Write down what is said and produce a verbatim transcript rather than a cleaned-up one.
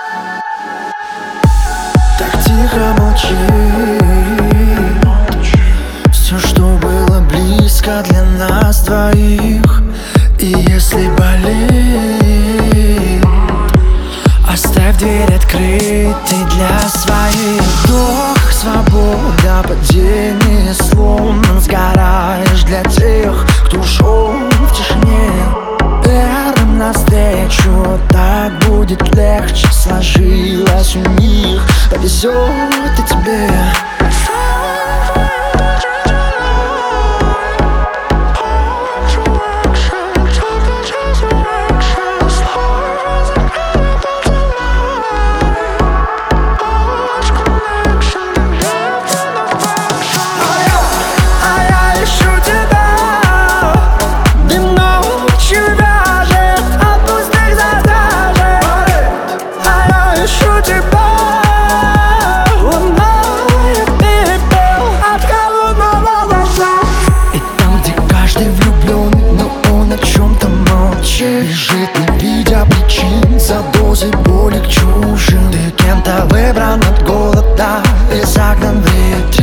Так тихо молчи. Все, что было близко для нас двоих. И если болит, оставь дверь открытой для своих. Вдох, свобода, падение, словно сгораешь для тех, кто ушел в тишине. Верным навстречу, так будет легче. Сложилось у них, повезет и тебе. Лежит, не видя причин, за дозой боли к чужим. Ты кем-то выбран от голода и загнан в ритм.